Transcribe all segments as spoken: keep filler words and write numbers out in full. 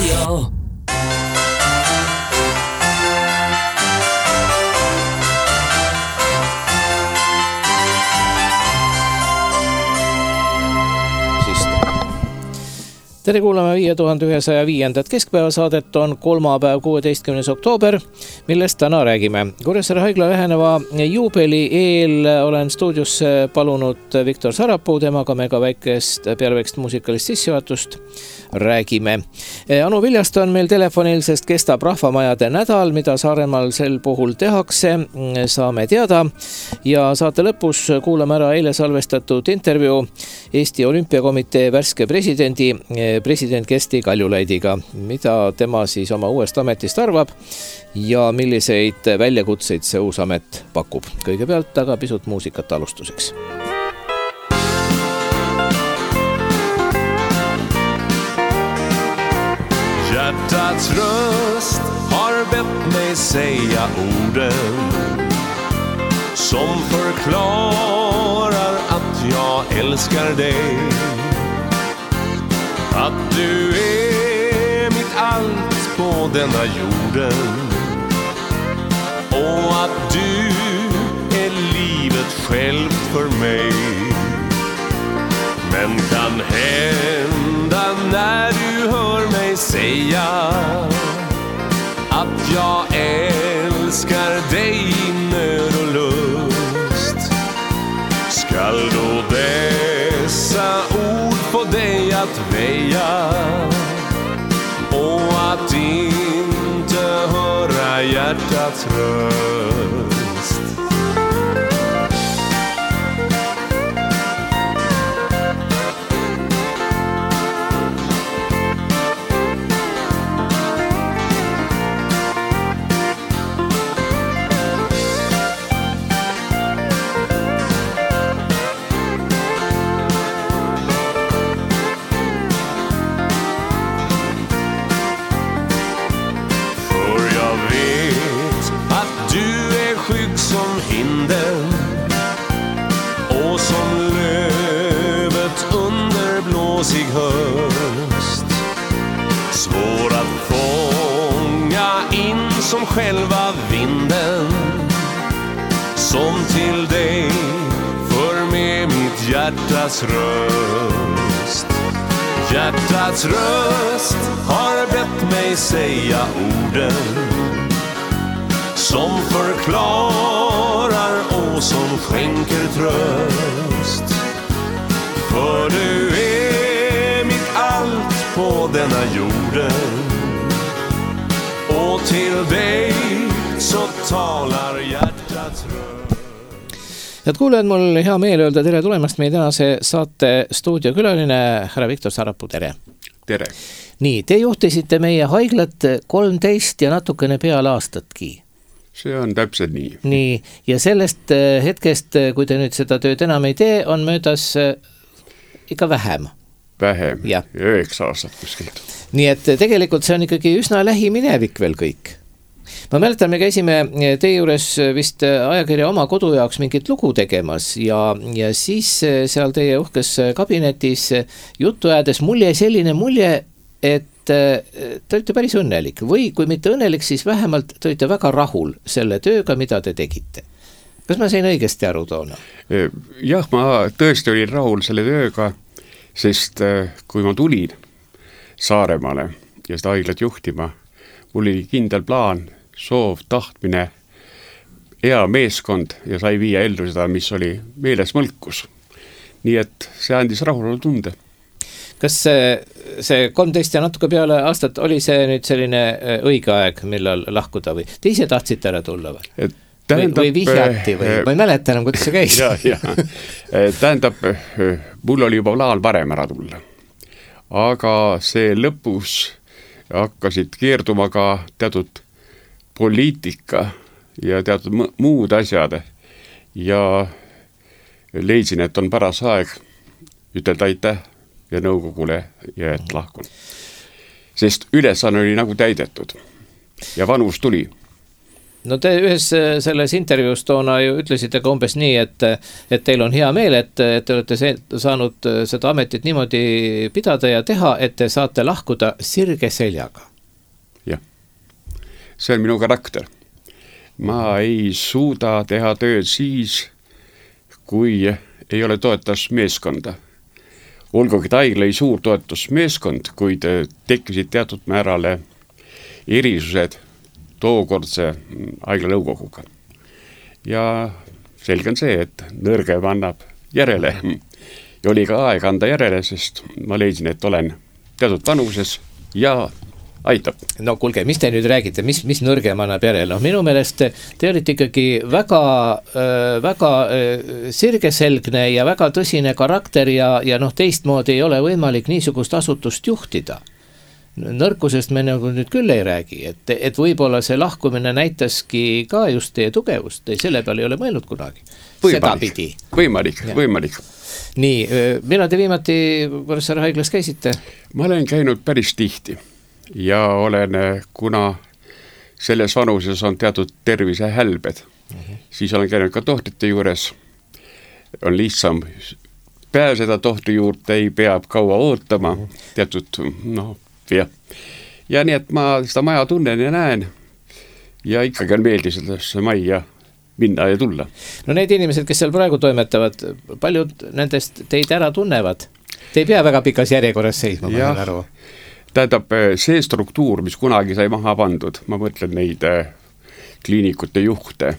raadio. Tere kuulame viie tuhande ühesaja viiendat keskpäevasaadet, on kolmapäev kuueteistkümnes oktoober, millest täna räägime. Kuressaare haigla läheneva juubeli eel olen stuudiosse palunud Viktor Sarapuu, temaga me ka väikest pealeväikest muusikalist sissejuhatust räägime. Anu Viljast on meil telefonil, sest kestab rahvamajade nädal, mida Saaremaal sel puhul tehakse, saame teada. Ja saate lõpus kuulame ära eile salvestatud intervjuu Eesti Olümpiakomitee värske presidendi president Kersti Kaljulaidiga, mida tema siis oma uuest ametist arvab ja milliseid väljakutseid see uus amet pakub. Kõigepealt aga pisut muusikat alustuseks. Hjärtats röst har bett mig säga orden som förklarar att jag älskar dig. Att du är mitt allt på denna jorden och att du är livet själv för mig. Men kan hända när du hör mig säga att jag älskar dig i nöd och lust, skall då dessa ord få dig att väja och att inte höra hjärtats röst. Som hinden och som lövet under blåsig höst, svår att fånga in som själva vinden, som till dig för med mitt hjärtas röst. Hjärtats röst har bett mig säga orden som förklarar och som skänker tröst. För du är mitt allt på denna jorden och till dig så talar hjärtats röst. Head kuulajad, mul hea meel öelda tere tulemast meie tänase saate stuudiokülaline härra Viktor Sarapuu, tere. Tere. Nii, te juhtisite meie haiglat kolmteist ja natukene peale aastatki. See on täpselt nii. Nii, ja sellest hetkest, kui te nüüd seda tööd enam ei tee, on möödas ikka vähem. Vähem, ja üheksa aastat kuskilt. Nii et tegelikult see on ikkagi üsna lähiminevik veel kõik. Ma mäletan, me käisime teie juures vist ajakirja oma kodu jaoks mingit lugu tegemas ja, ja siis seal teie uhkes kabinetis juttu ajades mul jäi selline mulje, et te olite päris õnnelik või kui mitte õnnelik, siis vähemalt te olite väga rahul selle tööga, mida te tegite. Kas ma sain õigesti aru toona? Jah, ma tõesti olin rahul selle tööga, sest kui ma tulin Saaremaale ja seda haiglat juhtima, mul oli kindel plaan, soov, tahtmine, hea meeskond ja sai viia ellu seda, mis oli meeles mõlkus. Nii et see andis rahulolu tunde. Kas see, see kolmteist ja natuke peale aastat oli see nüüd selline õige aeg, millal lahkuda või? Te ise tahtsite ära tulla või? Tähendab, või vihjati või? Ma ei mäleta enam, kuidas see käis. Ja, ja. Tähendab, mul oli juba plaan varem ära tulla. Aga see lõpus hakkasid keerduma ka teatud poliitika ja teatud muud asjad ja leidsin, et on paras aeg ütelda aitäh ja nõukogule ja et lahkun. Sest ülesanne oli nagu täidetud ja vanus tuli. no te ühes selles intervjuus toona ju ütlesite ka umbes nii, et, et teil on hea meel, et, et te olete see, saanud seda ametit niimoodi pidada ja teha, et te saate lahkuda sirge seljaga. Jah, see on minu karakter. Ma ei suuda teha tööd siis, kui ei ole toetusmeeskonda. Olgugi Haigla ei suur toetusmeeskond, kuid tekkisid teatud määrale erisused tookordse Haigla nõukoguga. Ja selge on see, et nõrgem annab järele. Ja oli ka aeg anda järele, sest ma leidsin, et olen teatud vanuses ja aitab. No kuulge, mis te nüüd räägite, mis, mis nõrgem annab järele? No minu meelest te olite ikkagi väga, väga sirgeselgne ja väga tõsine karakter ja, ja noh, teistmoodi ei ole võimalik niisugust asutust juhtida. Nõrkusest me nagu nüüd küll ei räägi, et, et võib-olla see lahkumine näitaski ka just teie tugevust, ei selle peale ei ole mõelnud kunagi. Võimalik, võimalik, võimalik. Nii, millal te viimati Kuressaare Haiglas käisite? Ma olen käinud päris tihti ja olen, kuna selles vanuses on teatud tervise hälbed, uh-huh. siis olen käinud ka tohtrite juures, on lihtsam pääseda tohtri juurde, ei peab kaua ootama, uh-huh. teatud, noh, ja. ja nii, et ma seda maja tunnen ja näen ja ikkagi on meeldi sellesse majja minna ja tulla. No need inimesed, kes seal praegu toimetavad, paljud nendest teid ära tunnevad. Te ei pea väga pikas järjekorras seisma, ma olen aru. Tähendab, see struktuur, mis kunagi sai maha pandud, ma mõtlen neid kliinikute juhte,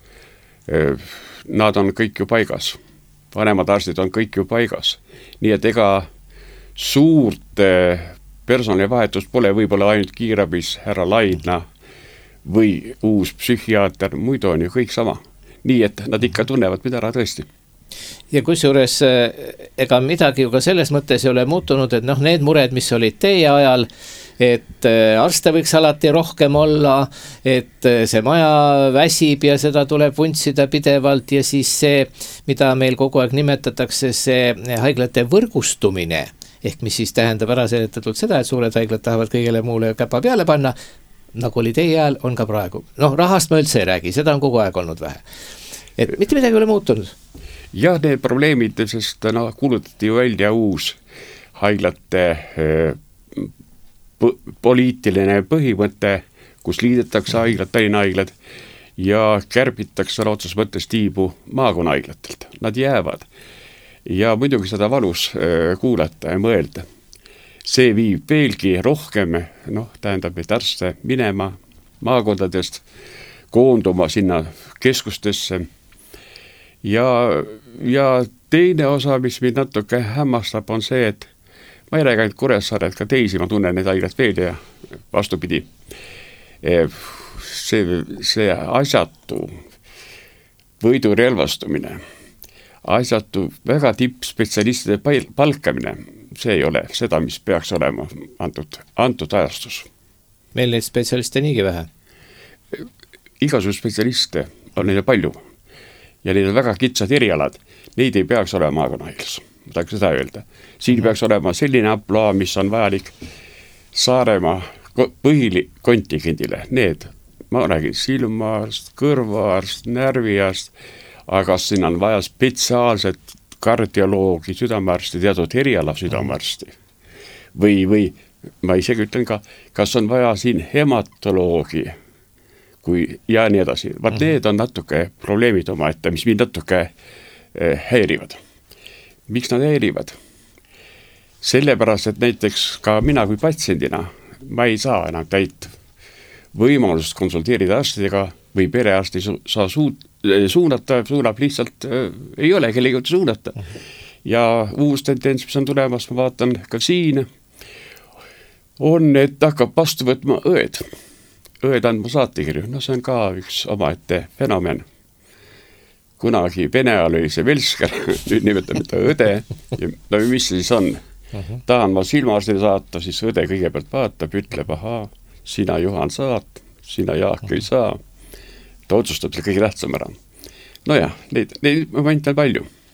nad on kõik ju paigas. Vanemad arstid on kõik ju paigas. Nii et ega suurt personalivahetus pole võib-olla ainult kiirabis härra Laidna või uus psühhiaater, muidu on ju kõik sama. Nii, et nad ikka tunnevad mida ära tõesti. Ja kusjuures ega midagi ju ka selles mõttes ei ole muutunud, et noh, need mured, mis olid teie ajal, et arste võiks alati rohkem olla, et see maja väsib ja seda tuleb vuntsida pidevalt ja siis see, mida meil kogu aeg nimetatakse, see haiglate võrgustumine, ehk mis siis tähendab ära seletatult seda, et suured haiglad tahavad kõigele muule käpa peale panna, nagu oli teie ajal, on ka praegu. Noh, rahast ma üldse ei räägi, seda on kogu aeg olnud vähe. Et mitte midagi ei ole muutunud. Jah, need probleemid, sest no, kuulutati ju välja uus haiglate p- poliitiline põhimõte, kus liidetakse haiglad, Tallinna haiglad ja kärbitakse otsus mõttes tiibu maakonnahaiglatelt. Nad jäävad. Ja muidugi seda valus kuulata ja mõelda. See viib veelgi rohkem, noh, tähendab, et arste minema maakondadest, koonduma sinna keskustesse. Ja, ja teine osa, mis mind natuke hämmastab, on see, et ma ei räägi ainult Kuressaaret, ka teisi, ma tunnen neid haiglad veel ja vastupidi. See, see asjatu võidurelvastumine, asjatu väga tippspetsialistide palkamine, see ei ole seda, mis peaks olema antud, antud ajastus. Meil neid spetsialiste niigi vähe? Igasugused spetsialiste on neile palju ja neil on väga kitsad erialad. Neid ei peaks olema maakonnahaiglas, ma tahaks seda öelda. Siin peaks olema selline amploa, mis on vajalik Saaremaa põhikontingendile. Need, ma räägin silmaarst, kõrvaarst, närviarst, aga siin on vaja spetsiaalset kardioloogi, südamearsti, teatud eriala südamearsti. Või, või ma isegi ütlen ka, kas on vaja siin hematoloogi kui, ja nii edasi. Vaat need on natuke probleemid oma ette, mis mind natuke häirivad. Miks nad häirivad? Sellepärast, et näiteks ka mina kui patsiendina, ma ei saa enam täit võimalust konsulteerida arstidega või perearsti saa suut, suunata, suunab lihtsalt, ei ole kellegi suunata. Ja uus tendents, mis on tulemas, ma vaatan ka siin, on, et hakkab vastu võtma õed. Õed andma saatekirju, no see on ka üks omaette fenomen. Kunagi Vene ajal oli see Velsker, nüüd nimetame ta õde, ja no mis see siis on? Tahan ma silmaarstile saata, siis õde kõigepealt vaatab, ütleb, ahaa, sina Juhan saad, sina Jaak ei saa. Ta otsustab selle kõige tähtsam ära. No jah, neid, neid momente on palju.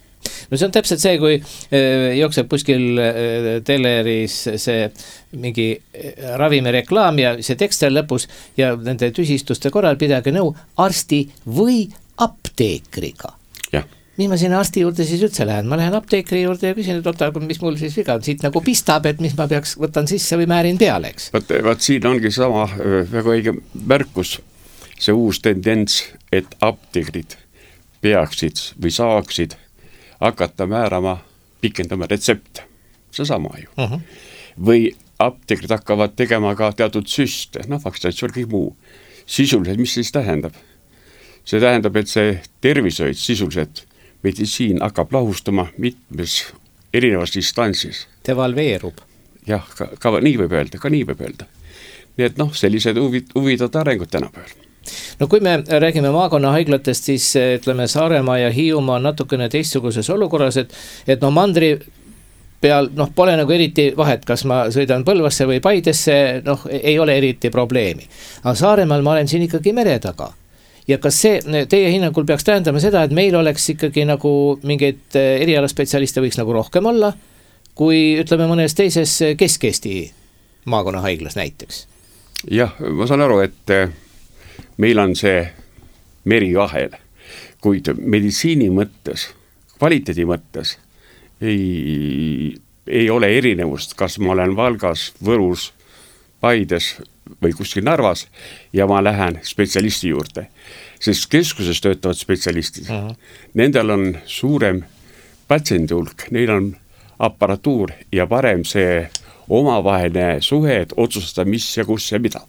no see on täpselt see, kui jookseb kuskil teleris see mingi ravimireklaam ja see tekst on lõpus ja nende tüsistuste korral pidage nõu arsti või apteekriga. Jah. Mis ma sinna arsti juurde siis üldse lähen? Ma lähen apteekri juurde ja küsin, et oota, mis mul siis viga on, siit nagu pistab, et mis ma peaks, võtan sisse või määrin peale, eks? Vaat, vaat siin ongi sama väga õige märkus, see uus tendents, et apteekrid peaksid või saaksid hakata määrama, pikendama retsepte. See sama ju. Uh-huh. Või apteekrid hakkavad tegema ka teatud süste, noh, vaksinatsioon, kõik muu. Sisuliselt, mis siis tähendab? See tähendab, et see tervishoid sisuliselt meditsiin hakkab lahustama mitmes erinevas instantsis. Devalveerub. Jah, ka, ka nii võib öelda, ka nii võib öelda. Nii et noh, sellised huvid, huvidad arengud tänapäeval. No kui me räägime maakonna haiglatest, siis ütleme Saaremaa ja Hiiumaa on natukene teistsuguses olukorras, et, et no mandri peal, noh, pole nagu eriti vahet, kas ma sõidan Põlvasse või Paidesse, noh, ei ole eriti probleemi. Aga Saaremaal ma olen siin ikkagi mere taga. Ja kas see teie hinnangul peaks tähendama seda, et meil oleks ikkagi nagu mingeid erialaspetsialiste võiks nagu rohkem olla, kui ütleme mõnes teises Kesk-Eesti maakonna haiglas näiteks? Jah, ma saan aru, et meil on see meri vahel, kuid meditsiini mõttes, kvaliteedi mõttes ei, ei ole erinevust, kas ma olen Valgas, Võrus, Paides või kuskil Narvas ja ma lähen spetsialisti juurde, sest keskuses töötavad spetsialistid. Uh-huh. Nendel on suurem patsiendi hulk, neil on aparatuur ja parem see omavaheline suhe, et otsustada mis ja kus ja mida.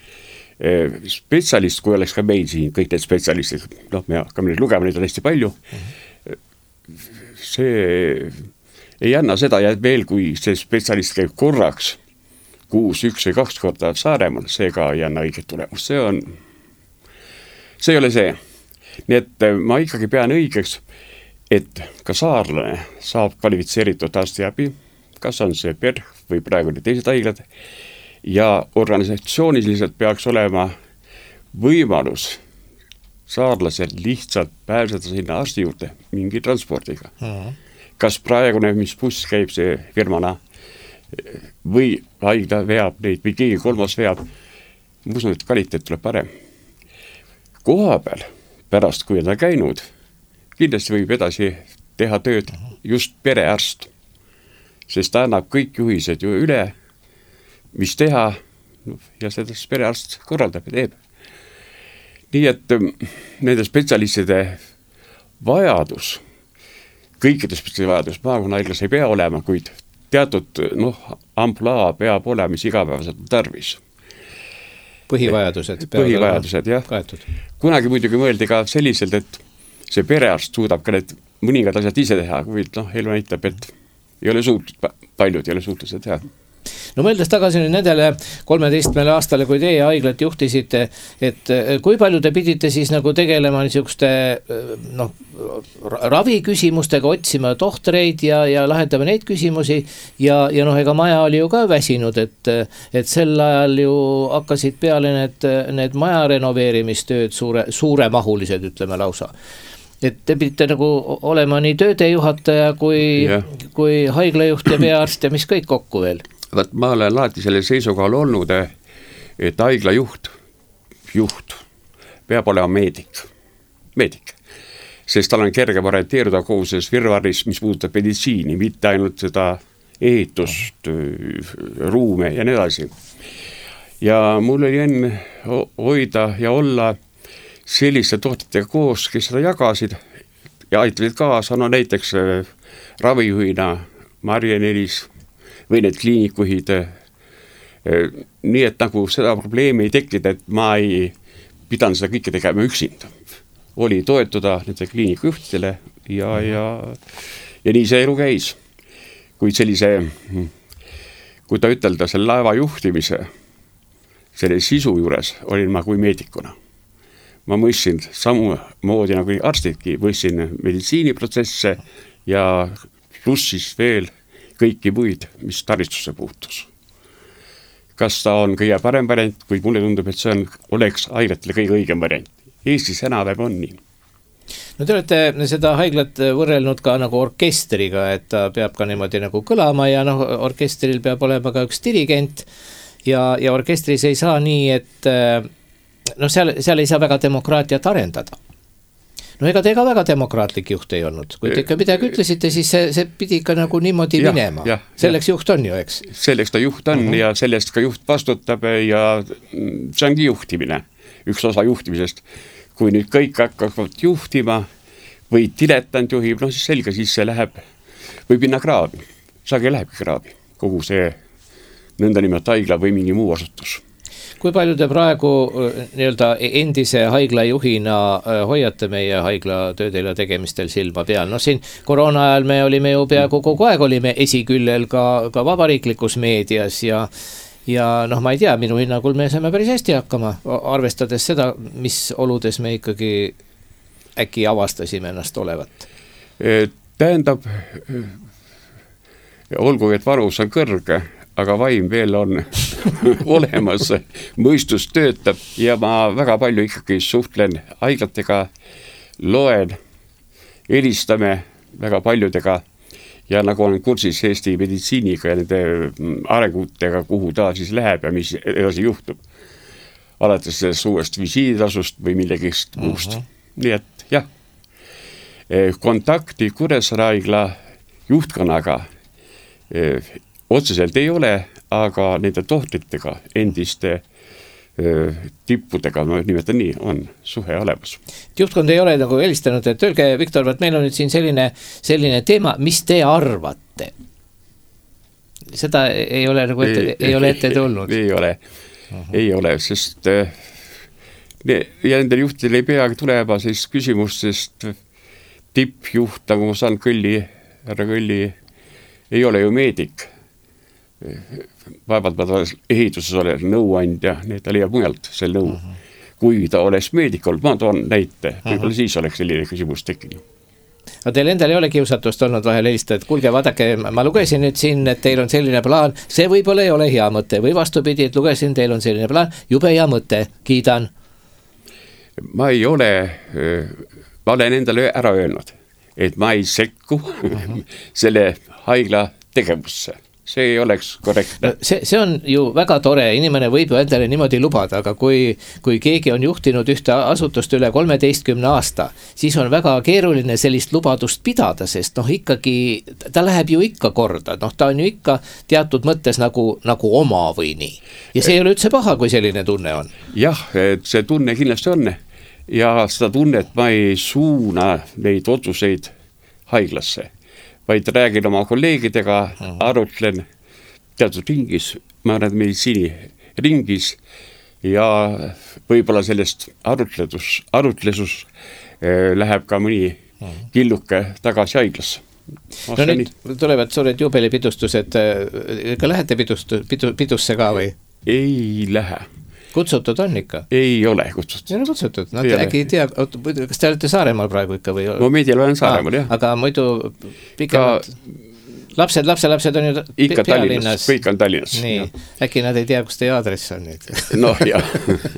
Spetsialist, kui oleks ka meil siin, kõik need spetsialistid, noh, me hakkame neid lugema, neid on hästi palju, uh-huh. see ei anna seda ja veel, kui see spetsialist käib korraks, kuus, üks või kaks korda Saaremaal, see ka ei anna õiget tulemust. See on, see ei ole see. Nii et ma ikkagi pean õigeks, et ka saarlane saab kvalifitseeritud arstiabi, kas on see PERH või praegu teised haiglad, ja organisatsiooniliselt peaks olema võimalus saarlasel lihtsalt pääseda sinna arsti juurde mingi transpordiga. Mm. Kas praegune, mis buss käib see firmana, või haigla veab neid või keegi kolmas veab, ma usun, et kvaliteet tuleb parem. Koha peal, pärast kui on käinud, kindlasti võib edasi teha tööd just perearst, sest ta annab kõik juhised ju üle, mis teha, ja seda perearst korraldab ja teeb. Nii et nende spetsialistide vajadus, kõikide spetsialistide vajadus maakonna haiglas ei pea olema, kuid teatud noh, amplaa peab olema, mis igapäevaselt tarvis. Põhivajadused. Põhivajadused, jah. Kaetud. Kunagi muidugi mõeldi ka selliselt, et see perearst suudab ka need mõningad asjad ise teha, kuid noh, elu näitab, et ei ole suutnud, paljud ei ole suutnud seda teha. No mõeldes tagasi nüüd nendele kolmeteistkümnele aastale, kui teie haiglat juhtisite, et kui palju te pidite siis nagu tegelema niisuguste noh, raviküsimustega, otsima tohtreid ja, ja lahendama neid küsimusi ja, ja noh, ega maja oli ju ka väsinud, et, et sel ajal ju hakkasid peale need, need maja renoveerimistööd suure, suuremahulised, ütleme lausa. Et te pidite nagu olema nii töödejuhataja kui, yeah. kui haiglajuht ja peaarst ja mis kõik kokku veel? Vaat ma olen alati selle seisukohal olnud, et haiglajuht, juht peab olema meedik, meedik, sest tal on kergem orienteeruda kogu selles virvaris, mis puudutab meditsiini, mitte ainult seda ehitust, ruume ja nii edasi. Ja mul oli enne hoida ja olla selliste tohtritega koos, kes seda jagasid ja aitasid kaasa, no näiteks ravijuhina Marje Nelis või need kliinikuhid, nii et nagu seda probleemi ei tekkida, et ma ei pidanud seda kõike tegema üksinda. Oli toetuda nende kliinikujuhtidele ja, ja, ja nii see elu käis. Kuid sellise, kui ta ütelda, selle laeva juhtimise, selle sisu juures olin ma kui meedikuna. Ma mõistsin samamoodi nagu arstidki, mõistsin meditsiiniprotsesse ja plussis veel kõiki muid, mis taristusse puutus. Kas ta on kõige parem variant, kuid mulle tundub, et see on, oleks haiglatele kõige õigem variant. Eestis enam on nii. No te olete seda haiglat võrrelnud ka nagu orkestriga, et ta peab ka niimoodi nagu kõlama ja noh, orkestril peab olema ka üks dirigent ja, ja orkestris ei saa nii, et noh, seal, seal ei saa väga demokraatiat arendada. No ega te ka väga demokraatlik juht ei olnud. Kui te ikka midagi ütlesite, siis see, see pidi ikka nagu niimoodi ja, minema. Ja, selleks ja. Juht on ju, eks? Selleks ta juht on uh-huh. ja sellest ka juht vastutab ja see ongi juhtimine. Üks osa juhtimisest. Kui nüüd kõik hakkavad juhtima või diletant juhib, no siis selge, siis see läheb, võib minna kraabi. Saagi lähebki kraabi. Kogu see nõnda nimelt haigla või mingi muu asutus. Kui palju te praegu nii-öelda endise haigla juhina hoiate meie haigla töödel ja tegemistel silma peal? No siin koroona ajal me olime ju peaaegu kogu aeg olime esiküllel ka, ka vabariiklikus meedias ja, ja noh, ma ei tea, minu hinnangul me saame päris hästi hakkama, arvestades seda, mis oludes me ikkagi äkki avastasime ennast olevat. Tähendab, olgu, et varus on kõrge, aga vaim veel on olemas, mõistus töötab ja ma väga palju ikkagi suhtlen haiglatega, loen, helistame väga paljudega ja nagu olen kursis Eesti meditsiiniga ja nende arengutega, kuhu ta siis läheb ja mis edasi juhtub. Alates sellest uuest visiiditasust või millegist muust. Uh-huh. Nii et jah, kontakti Kuressaare haigla juhtkonnaga otseselt ei ole, aga nende tohtritega, endiste öö, tippudega, ma nimetan nii, on suhe olemas. Juhtkond ei ole nagu helistanud, et öelge, Viktor, et meil on nüüd siin selline, selline teema, mis te arvate? Seda ei ole nagu ette, ei, ei ole ette tulnud. Ei, ei ole, uh-huh. ei ole, sest öö, ja nendel juhtidel ei peagi tulema siis küsimust, sest tippjuht, nagu ma saan Kõlli, härra Kõlli, ei ole ju meedik. Vaevalt ma ta ehituses ole nõuandja, nii ta leiab mujalt sel nõu. Uh-huh. Kui ta oleks meedik olnud, ma toon näite, võib-olla uh-huh. siis oleks selline küsimus tekkinud. Aga teil endal ei ole kiusatust olnud vahel helistada, et kuulge, vaadake, ma lugesin nüüd siin, et teil on selline plaan, see võib-olla ei ole hea mõte või vastupidi, et lugesin, teil on selline plaan, jube hea mõte, kiidan. Ma ei ole, ma olen endale ära öelnud, et ma ei sekku uh-huh. selle haigla tegevusse. See ei oleks korrektne. No, see, see on ju väga tore, inimene võib ju endale niimoodi lubada, aga kui, kui keegi on juhtinud ühte asutust üle kolmeteistkümne aasta, siis on väga keeruline sellist lubadust pidada, sest noh ikkagi, ta läheb ju ikka korda, noh ta on ju ikka teatud mõttes nagu, nagu oma või nii. Ja see ei ole üldse paha, kui selline tunne on. Jah, see tunne kindlasti on ja seda tunnet ma ei suuna neid otsuseid haiglasse, vaid räägin oma kolleegidega, uh-huh. arutlen teatud ringis, ma arvan, meditsiini ringis ja võib-olla sellest arutledus, arutlesus eh, läheb ka mõni uh-huh. killuke tagasi haiglasse. No nüüd nii. Tulevad suured juubelipidustused, ka lähete pidustu, pidu, pidusse ka või? Ei lähe. Kutsutud on ikka? Ei ole kutsutud. Ei ole kutsutud, no te äkki ei tea, kas te olete Saaremaal praegu ikka või? Ma meedial olen Saaremaal, jah. Aga muidu pikemalt, ka... lapsed, lapselapsed on ju ikka Tallinnas, kõik on Tallinnas. Nii, äkki nad ei tea, kus teie aadress on nüüd. No jah.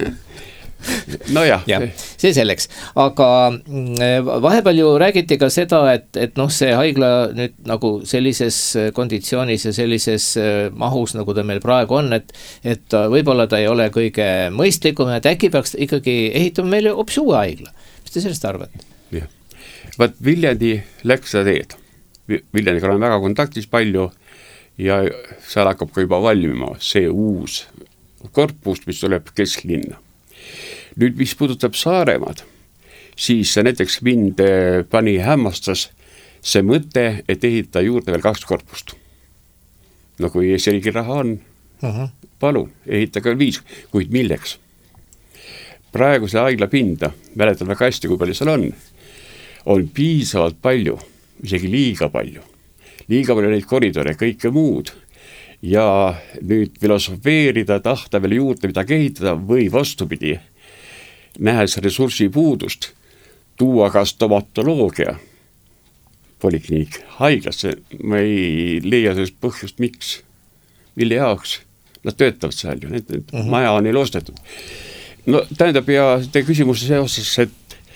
No jah. Ja, see selleks, aga vahepeal ju räägiti ka seda, et, et noh, see haigla nüüd nagu sellises konditsioonis ja sellises mahus, nagu ta meil praegu on, et, et võib-olla ta ei ole kõige mõistlikum, et äkki peaks ikkagi ehitama meile hoopis uue haigla. Mis te sellest arvate? Jah. Vaat Viljandi läks seda teed. Viljandiga olen väga kontaktis palju ja seal hakkab ka juba valmima see uus korpus, mis tuleb kesklinna. Nüüd, mis puudutab Saaremaad, siis näiteks mind pani hämmastas see mõte, et ehitada juurde veel kaks korpust. No kui Eesti riigi raha on, uh-huh. palun, ehitage veel viis, kuid milleks? Praegu see haigla pinda, mäletan väga hästi, kui palju seal on, on piisavalt palju, isegi liiga palju. Liiga palju neid koridore, kõike muud. Ja nüüd filosofeerida, tahta veel juurde midagi ehitada või vastupidi, nähes ressursi puudust, tuua ka stomatoloogia polikliinik haiglasse, ma ei leia sellest põhjust, miks, mille jaoks nad töötavad seal ju, need uh-huh. maja on neil ostetud. No tähendab, ja te küsimuse seoses, et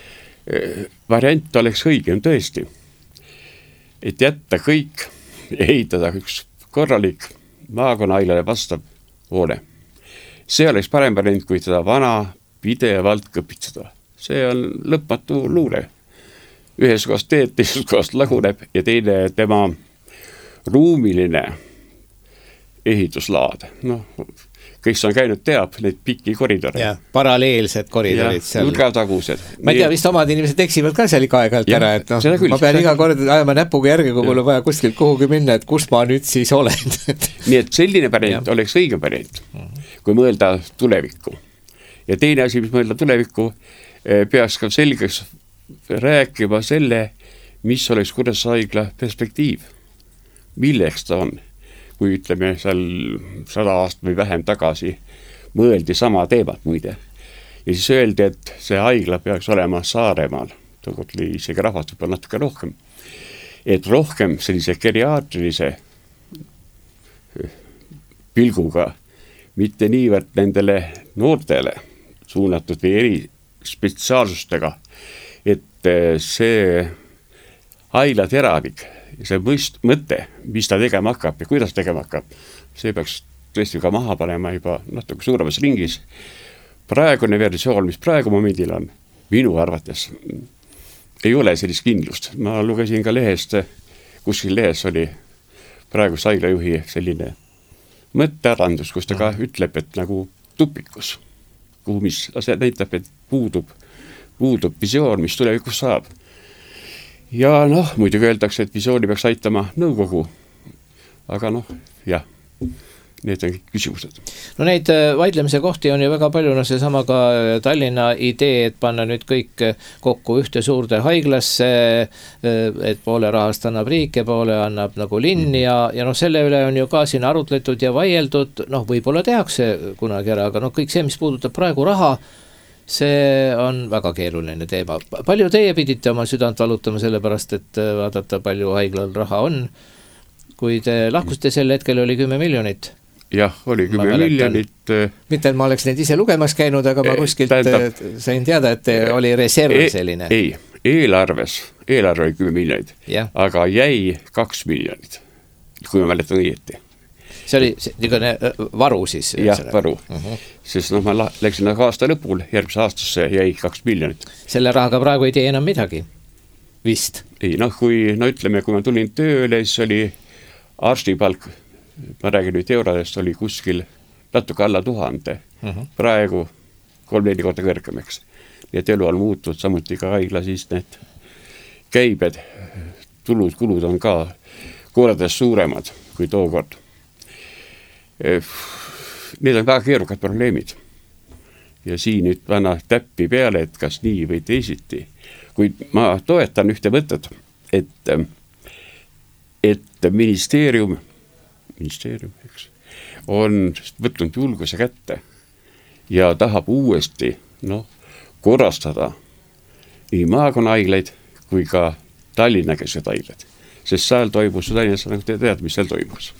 variant oleks õigem tõesti, et jätta kõik, ehitada üks korralik maakonnahaiglale vastav hoone. See oleks parem variant, kui teda vana pidevalt kõpitseda. See on lõpmatu luule. Ühes kohast teed, teises kohast laguneb ja teine tema ruumiline ehituslaad. Noh, kes on käinud, teab neid pikki koridore. Ja, paralleelsed koridorid seal. Nurgatagused. Ma ei tea, vist omad inimesed eksivad ka seal iga aeg-ajalt ära, et no, ma pean iga kord ajama näpuga järgi, kui mul on vaja kuskilt kuhugi minna, et kus ma nüüd siis olen. Nii et selline variant ja. Oleks õige variant, kui mõelda tulevikku. Ja teine asi, mis mõelda tulevikku, peaks ka selgeks rääkima selle, mis oleks Kuressaare haigla perspektiiv. Milleks ta on? Kui ütleme seal sada aastat või vähem tagasi mõeldi sama teemat muide. Ja siis öeldi, et see haigla peaks olema Saaremaal. Tookord oli isegi rahvast võib-olla natuke rohkem. Et rohkem sellise geriaatrilise pilguga, mitte niivõrd nendele noortele suunatud või eri spetsiaalsustega, et see haigla teravik, see mõist, mõte, mis ta tegema hakkab ja kuidas tegema hakkab, see peaks tõesti ka maha panema juba natuke suuremas ringis. Praegune versioon, mis praegu momendil on, minu arvates ei ole sellist kindlust. Ma lugesin ka lehest, kuskil lehes oli praegu haiglajuhi selline mõttearandus, kus ta ka ütleb, et nagu tupikus, kuhu mis see näitab, et puudub, puudub visioon, mis tulevikus saab. Ja noh, muidugi öeldakse, et visiooni peaks aitama nõukogu, aga noh, jah, need on küsimused. No neid vaidlemise kohti on ju väga palju, no see sama ka Tallinna idee, et panna nüüd kõik kokku ühte suurde haiglasse, et poole rahast annab riik ja poole annab nagu linn ja, ja noh, selle üle on ju ka siin arutletud ja vaieldud, noh, võib-olla tehakse kunagi ära, aga noh, kõik see, mis puudutab praegu raha, see on väga keeruline teema. Palju teie pidite oma südant valutama selle pärast, et vaadata, palju haiglal raha on? Kui te lahkusite sel hetkel, oli kümme miljonit. Jah, oli kümme miljonit. Mitte, et ma oleks neid ise lugemas käinud, aga ma kuskilt tähendab, sain teada, et oli reserv selline. Ei, eelarves, eelarve oli kümme miljonit, ja. Aga jäi kaks miljonit, kui ma mäletan õieti. See oli niisugune varu siis? Jah, varu. Uh-huh. Sest noh, ma läksin nagu aasta lõpul, järgmise aastasse jäi kaks miljonit. Selle rahaga praegu ei tee enam midagi? Vist? Ei, noh, kui, no ütleme, kui ma tulin tööle, siis oli arstipalk, ma räägin nüüd eurodest, oli kuskil natuke alla tuhande. Uh-huh. Praegu kolm-neli korda kõrgemaks. Nii et elu on muutud, samuti ka haigla siis need käibed, tulud, kulud on ka kordades suuremad kui tookord. Need on väga keerukad probleemid ja siin nüüd panna täppi peale, et kas nii või teisiti, kuid ma toetan ühte mõtet, et et ministeerium ministeerium, eks, on võtnud julguse kätte ja tahab uuesti noh, korrastada nii maakonnahaiglaid kui ka Tallinna kesed haiglad, sest seal toimus Tallinnas, nagu te tead, mis seal toimus.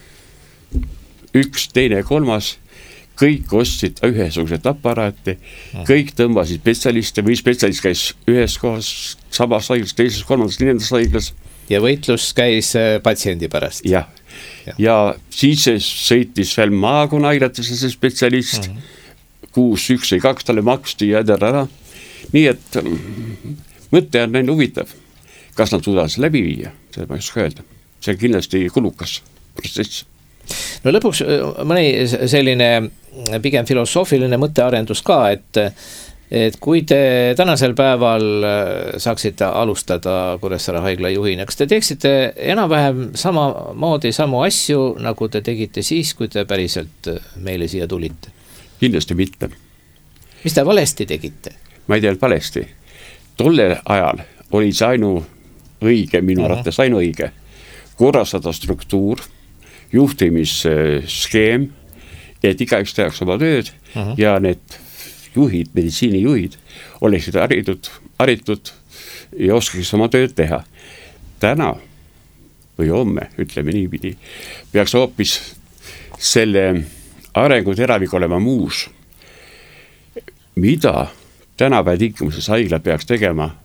Üks, teine, kolmas, kõik ostsid ühesugused aparaate, kõik tõmbasid spetsialiste või spetsialist käis ühes kohas, samas haiglas, teises, kolmandas, neljandast haiglas. Ja võitlus käis patsiendi pärast. Ja, ja. ja siis sõitis veel maakonnahaiglatesse see spetsialist, uh-huh. kuus, üks või kaks talle maksti ja ära. Nii et mõte on näin huvitav. Kas nad suudavad läbi viia, seda ma ei oska öelda. See on kindlasti kulukas protsess. No lõpuks mõni selline pigem filosoofiline mõttearendus ka, et, et kui te tänasel päeval saaksite alustada Kuressaare haigla juhina, kas te teeksite enam-vähem samamoodi samu asju, nagu te tegite siis, kui te päriselt meile siia tulite? Kindlasti mitte. Mis te valesti tegite? Ma ei tea, valesti. Tollel ajal oli see ainu õige, minu arvates ainu õige, korrastada struktuur, juhtimisskeem, et igaüks tehaks oma tööd uh-huh. ja need juhid, meditsiinijuhid oleksid haritud, haritud ja oskaks oma tööd teha. Täna või homme, ütleme niipidi, peaks hoopis selle arengu teravik olema muus. Mida tänapäeva tingimuses haigla peaks tegema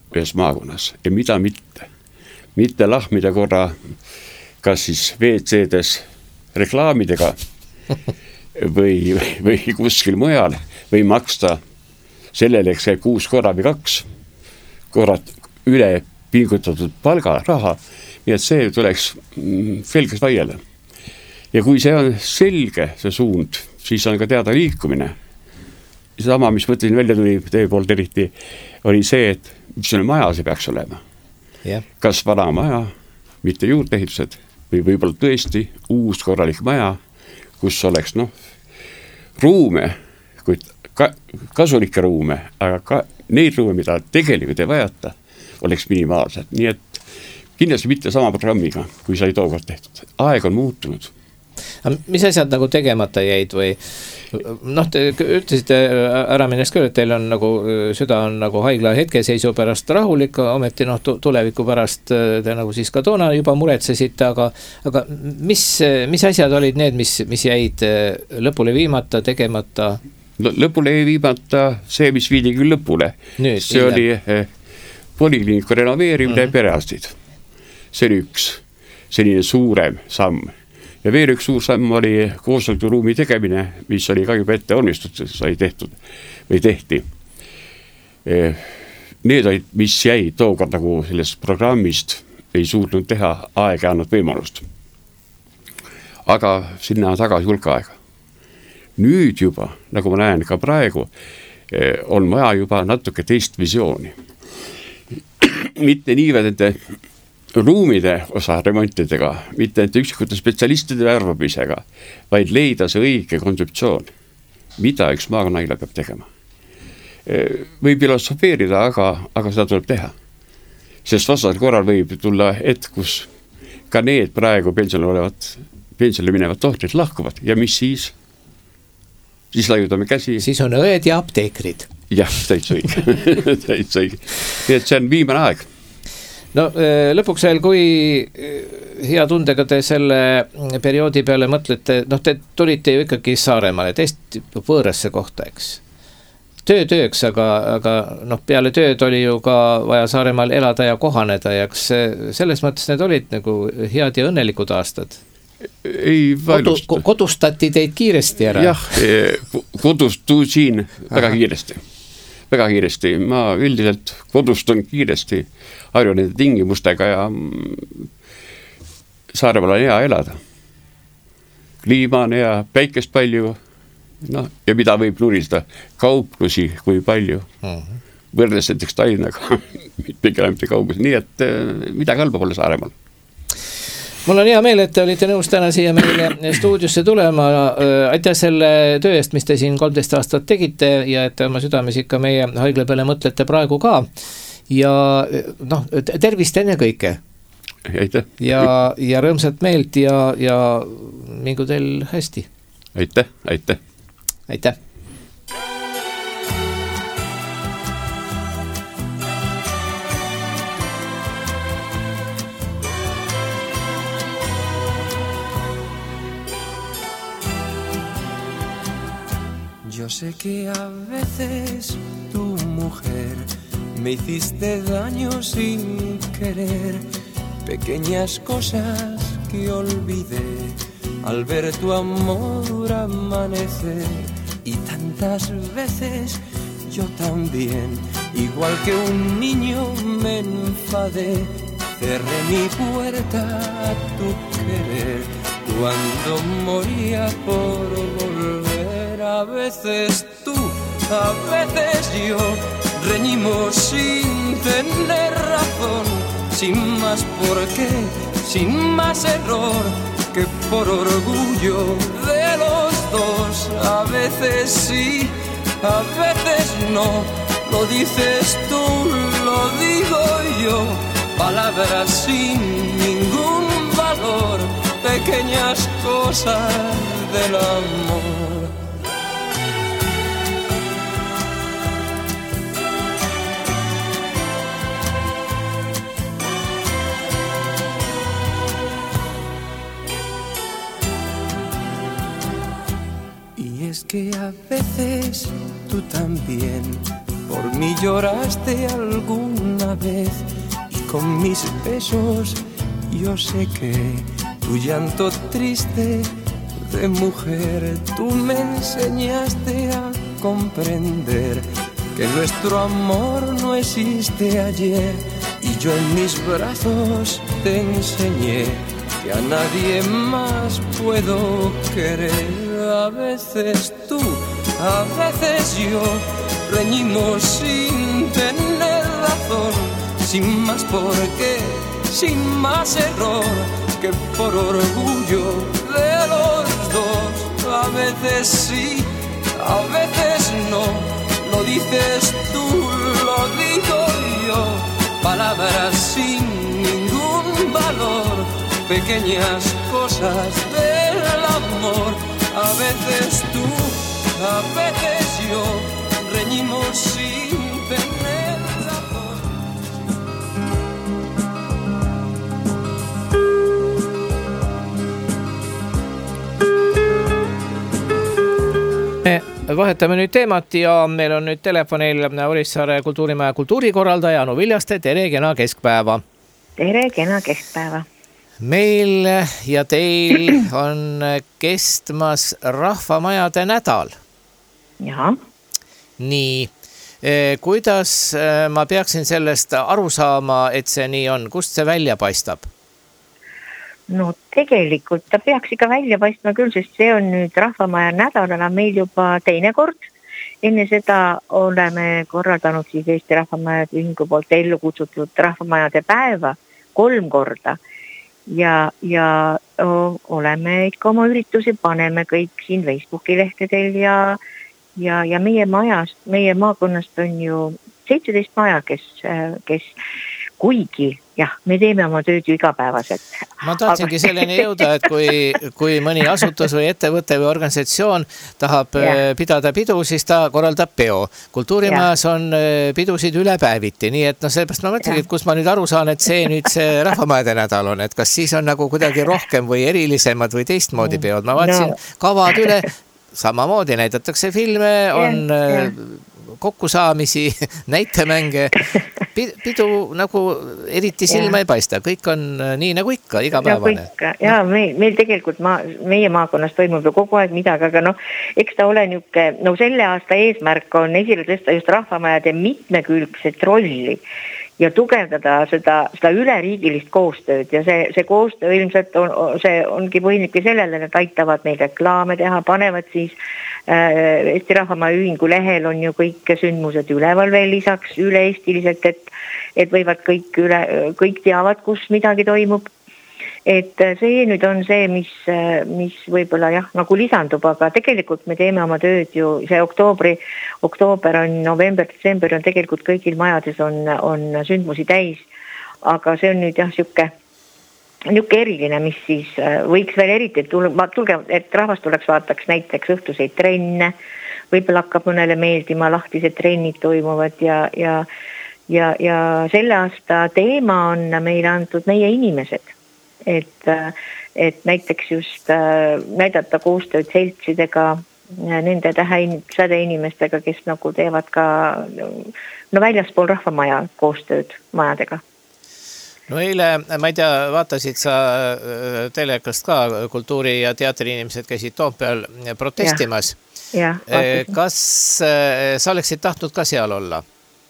ühes maakonnas ja mida mitte. Mitte lahmida korra kas siis V C-des reklaamidega või, või kuskil mujal või maksta sellele, eks käib kuus korra või kaks korrat üle pingutatud palga, raha, nii et see tuleks selges vaiele. Ja kui see on selge, see suund, siis on ka teada liikumine. Sama, mis mõtlesin välja tuli teie poolt eriti, oli see, et mis on maja see peaks olema. Yeah. Kas vana maja, mitte juurdeehitused või võib-olla tõesti uus korralik maja, kus oleks noh, ruume, kuid ka, kasulikke ruume, aga ka neid ruume, mida tegelikult ei vajata, oleks minimaalsed. Nii et kindlasti mitte sama programmiga, kui sai tookord tehtud. Aeg on muutunud. Mis asjad nagu tegemata jäid või noh, te ütlesite ära minnes küll, et teil on nagu süda on nagu haigla hetkeseisu pärast rahulik, ometi noh, tuleviku pärast te nagu siis ka toona juba muretsesite, aga, aga mis, mis asjad olid need, mis, mis jäid lõpule viimata, tegemata? No, lõpule ei viimata see, mis viidi küll lõpule. Nüüd, see ilme. Oli eh, polikliiniku renoveerimine mm-hmm. perearstid. See oli üks selline suurem samm. Ja veel üks suur samm oli koosolekuruumi tegemine, mis oli ka juba ette ormistutud, sai tehtud või tehti. Need olid, mis jäi tookord nagu sellest programmist, ei suutnud teha aega ja andnud võimalust. Aga sinna tagasi hulka aega. Nüüd juba, nagu ma näen ka praegu, on vaja juba natuke teist visiooni. Mitte niivõrd, et ruumide osa remontidega, mitte et üksikute spetsialistide värvamisega, vaid leida see õige kontseptsioon, mida üks maakonnahaigla peab tegema. Võib filosofeerida, aga, aga seda tuleb teha. Sest vastasel korral võib tulla hetk, kus ka need praegu pensionile olevad, pensionile minevad tohtrid lahkuvad. Ja mis siis? Siis laiutame käsi. Siis on õed ja apteekrid. Jah, täitsa õige. täitsa õige. Nii et see on viimane aeg. No lõpuks veel, kui hea tundega te selle perioodi peale mõtlete, noh te tulite ju ikkagi Saaremaale, täiesti võõrasse kohta, eks. Töö tööks, aga, aga noh, peale tööd oli ju ka vaja Saaremaal elada ja kohaneda ja kas selles mõttes need olid nagu head ja õnnelikud aastad? Ei vaidlusta. Kodu, kodustati teid kiiresti ära? Jah, kodustusin väga kiiresti. Väga kiiresti. Ma üldiselt kodustun kiiresti harju nende tingimustega ja Saaremaal on hea elada. Kliima on hea, päikest palju, no, ja mida võib nuristada, kauplusi kui palju. Uh-huh. Võrdes näiteks Tallinnaga, mitte mitte kauplusi, nii et midagi halba pole Saaremaal. Mul on hea meel, et te olite nõus täna siia meile stuudiosse tulema. Aitäh selle töö eest, mis te siin kolmteist aastat tegite ja et oma südames ikka meie haigla peale mõtlete praegu ka. Ja noh, tervist enne kõike. Aitäh. Ja, ja rõõmsat meelt ja, ja mingu teil hästi. Aitäh, aitäh. Aitäh. Yo sé que a veces tu mujer me hiciste daño sin querer, pequeñas cosas que olvidé al ver tu amor amanecer. Y tantas veces yo también, igual que un niño me enfadé, cerré mi puerta a tu querer cuando moría por volver. A veces tú, a veces yo, reñimos sin tener razón, sin más por qué, sin más error que por orgullo de los dos. A veces sí, a veces no, lo dices tú, lo digo yo, palabras sin ningún valor, pequeñas cosas del amor. Y es que a veces tú también por mí lloraste alguna vez y con mis besos yo sé que tu llanto triste de mujer tú me enseñaste a comprender que nuestro amor no existe ayer y yo en mis brazos te enseñé que a nadie más puedo querer. A veces tú, a veces yo reñimos sin tener razón, sin más por qué, sin más error que por orgullo de los dos. A veces sí, a veces no, lo dices tú, lo digo yo, palabras sin ningún valor, pequeñas cosas del amor. A veces tú, a veces yo, reñimos sin tener razón. Me vahetame nüüd teemat ja meil on nüüd telefonil Orissaare kultuurimaja kultuurikorraldaja Anu Viljaste. Tere, kena keskpäeva. Tere, kena keskpäeva. Meil ja teil on kestmas rahvamajade nädal. Jaha. Nii, kuidas ma peaksin sellest aru saama, et see nii on? Kust see välja paistab? No tegelikult ta peaks ikka välja paistma küll, sest see on nüüd rahvamaja nädalana meil juba teine kord. Enne seda oleme korraldanud siis Eesti Rahvamajade Ühingu poolt ellu kutsutud rahvamajade päeva kolm korda. Ja, ja o, oleme ikka oma üritusi, paneme kõik siin Facebooki lehtedel ja, ja, ja meie majas, meie maakonnast on ju seitseteist maja, kes, kes kuigi, jah, me teeme oma tööd ju igapäevaselt. Ma tahtsingi aga... selleni jõuda, et kui, kui mõni asutus või ettevõte või organisatsioon tahab ja. pidada pidu, siis ta korraldab peo. Kultuurimajas ja. on pidusid üle päeviti, nii et no sellepärast ma mõtlengi, et kus ma nüüd aru saan, et see nüüd see rahvamajade nädal on, et kas siis on nagu kuidagi rohkem või erilisemad või teistmoodi peod. Ma vaatasin no. kavad üle, samamoodi näidatakse filme, on ja, ja. kokkusaamisi, näitemänge. Pidu nagu eriti silma ja. ei paista, kõik on nii nagu ikka, igapäevane. Ja, ja no. meil, meil tegelikult ma, meie maakonnas toimub ju kogu aeg midagi, aga no, eks ta ole niuke, no selle aasta eesmärk on esile tõsta just rahvamajade mitmekülgset rolli ja tugevdada seda, seda üleriigilist koostööd ja see, see koostöö ilmselt on, see ongi põhinike sellele, et aitavad meil reklaame teha, panevad siis äh, Eesti Rahvamaja Ühingu lehel on ju kõik sündmused üleval veel lisaks üle-eestiliselt, et, et võivad kõik, üle, kõik teavad, kus midagi toimub. Et see nüüd on see, mis, mis võib-olla jah, nagu lisandub, aga tegelikult me teeme oma tööd ju, see oktoobri, oktoober on, november, detsember on tegelikult kõigil majades on, on sündmusi täis, aga see on nüüd jah, siuke, niuke eriline, mis siis võiks veel eriti, et, tulge, et rahvas tuleks vaataks näiteks õhtuseid trenne, võib-olla hakkab mõnele meeldima, lahtised trennid toimuvad ja, ja, ja, ja selle aasta teema on meile antud meie inimesed. Et, et näiteks just näidata koostööd seltsidega, nende tähe inimestega, kes nagu teevad ka no väljaspool rahvamaja koostööd majadega. No eile, ma ei tea, vaatasid sa telekast ka, kultuuri- ja teatri inimesed käisid Toompeal protestimas. Ja, ja, kas sa oleksid tahtnud ka seal olla?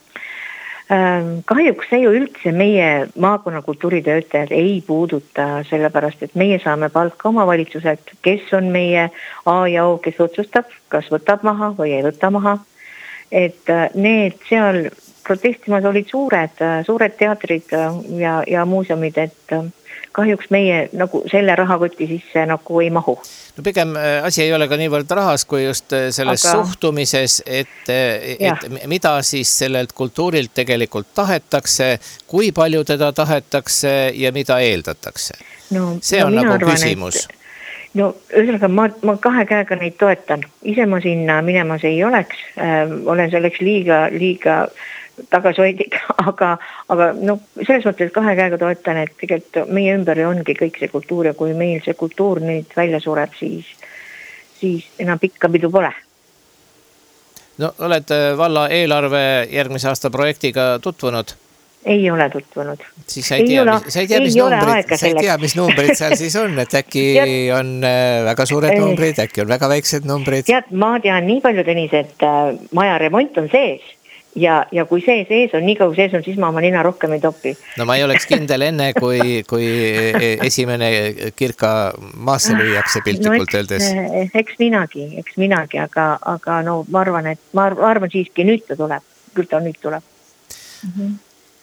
Kahjuks see ju üldse meie maakonna kultuuritöötajad ei puuduta, sellepärast, et meie saame palka omavalitsuselt, kes on meie A ja O, kes otsustab, kas võtab maha või ei võta maha. Et need seal protestimas olid suured, suured teatrid ja, ja muuseumid, et kahjuks meie nagu selle rahakoti sisse nagu ei mahu. No pigem asi ei ole ka niivõrd rahas, kui just selles aga... suhtumises, et, et mida siis sellelt kultuurilt tegelikult tahetakse, kui palju teda tahetakse ja mida eeldatakse. No, see on no, nagu arvan, küsimus. Et... No ühesõnaga, ma, ma kahe käega neid toetan. Ise ma sinna minemas ei oleks. Äh, olen selleks liiga, liiga tagasihoidlik, aga, aga no, selles mõttes kahe käega toetan, et tegelikult meie ümber ongi kõik see kultuur ja kui meil see kultuur nüüd välja sureb, siis, siis enam pikka pidu pole. No oled valla eelarve järgmise aasta projektiga tutvunud? Ei ole tutvunud. Siis sa ei tea, ole, mis, sa ei tea, mis, numbrid, sa ei tea mis numbrid seal siis on, et äkki on väga suured numbrid, äkki on väga väiksed numbrid. Tead, ma tean nii palju, Tõnis, et maja remont on sees ja, ja kui see sees on, nii kaua sees on, siis ma oma nina rohkem ei topi. No ma ei oleks kindel enne, kui, kui esimene kirka maasse lüüakse piltlikult no, eks, öeldes. Eks minagi, eks minagi, aga, aga no ma arvan, et ma arvan siiski nüüd ta tuleb, küll ta nüüd tuleb. Mhm.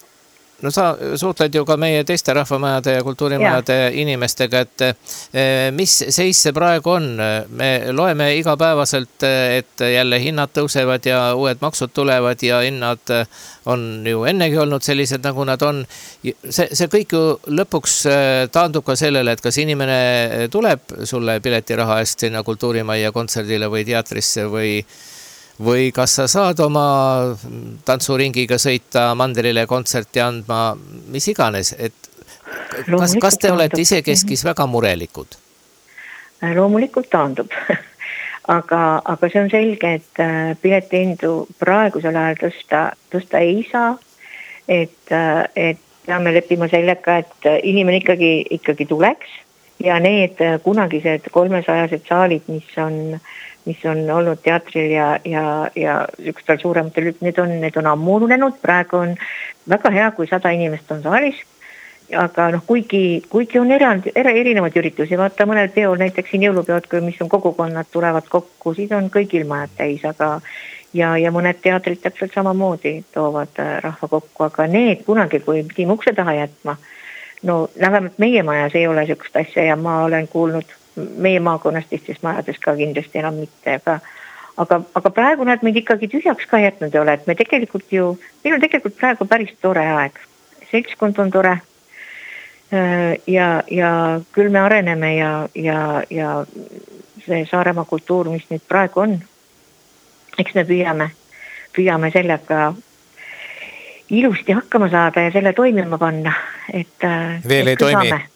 No sa suhtled ju ka meie teiste rahvamajade ja kultuurimajade ja. inimestega, et mis seis see praegu on? Me loeme igapäevaselt, et jälle hinnad tõusevad ja uued maksud tulevad ja hinnad on ju ennegi olnud sellised, nagu nad on. See, see kõik ju lõpuks taandub ka sellele, et kas inimene tuleb sulle piletiraha eest sinna kultuurimajja kontserdile või teatrisse või või kas sa saad oma tantsuringiga sõita Mandelile kontserti andma, mis iganes, et kas, kas te olete ise keskis väga murelikud? Loomulikult taandub, aga, aga see on selge, et pileteendu praegusel ajal tõsta, tõsta ei saa, et, et peame leppima sellega, et inimene ikkagi, ikkagi tuleks ja need kunagised kolmesajased saalid, mis on mis on olnud teatril ja, ja, ja üksteil suurematel, need on, need on ammuunenud, praegu on väga hea, kui sada inimest on saalis, aga noh, kuigi, kuigi on erand, erinevad üritusi, vaata mõnel peol, näiteks siin jõulupeod, mis on kogukonnad tulevad kokku, siis on kõigil majad täis, aga ja, ja mõned teatrid täpselt samamoodi toovad rahva kokku, aga need kunagi, kui pidime ukse taha jätma, no vähemalt meie majas ei ole sellist asja ja ma olen kuulnud meie maakonnast teistes majades ka kindlasti enam mitte, aga, aga, aga praegu nad meid ikkagi tühjaks ka jätnud ei ole, et me tegelikult ju, meil on tegelikult praegu päris tore aeg. Seltskond on tore ja, ja küll me areneme ja, ja, ja see Saaremaa kultuur, mis nüüd praegu on, eks me püüame, püüame sellega ilusti hakkama saada ja selle toimima panna, et veel ei toimi? Saame.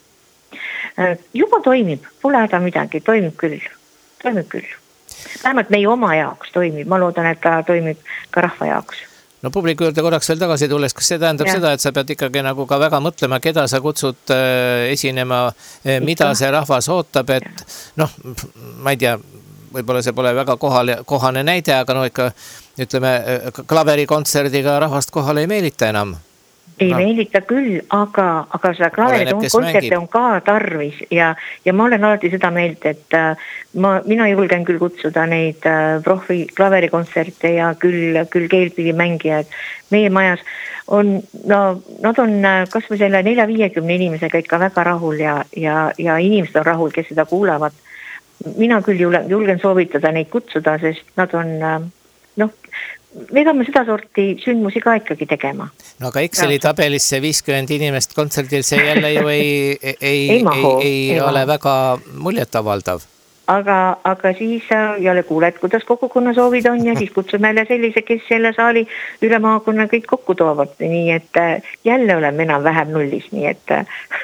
Juba toimib, pole häda midagi, toimib küll, toimib küll. Vähemalt meie oma jaoks toimib, ma loodan, et ta toimib ka rahva jaoks. No publiku juurde korraks veel tagasi tulles, kas see tähendab ja. seda, et sa pead ikkagi nagu ka väga mõtlema, keda sa kutsud esinema, mida see rahvas ootab, et noh, ma ei tea, võib-olla see pole väga kohale, kohane näide, aga no ikka ütleme, klaverikontserdiga rahvast kohale ei meelita enam. Ei no. meelita küll, aga, aga seda klaverikontserti on ka tarvis ja, ja ma olen alati seda meelt, et ma, mina julgen küll kutsuda neid profi klaverikontserte ja küll, küll keelpilli mängijad. Meie majas on, no nad on kas või selle nelja viiekümne inimesega ikka väga rahul ja, ja, ja inimesed on rahul, kes seda kuulavad. Mina küll julgen, julgen soovitada neid kutsuda, sest nad on, noh, me peame seda sorti sündmusi ka ikkagi tegema. No aga Exceli tabelisse viiskümmend inimest kontserdil see jälle ju ei, ei, ei, ei, mahu, ei, ei ole mahu. Väga muljetavaldav. Aga, aga siis jälle kuuled, kuidas kogukonna soovid on ja siis kutsume jälle sellise, kes selle saali üle maakonna kõik kokku toovad. Nii et jälle oleme enam vähem nullis, nii et,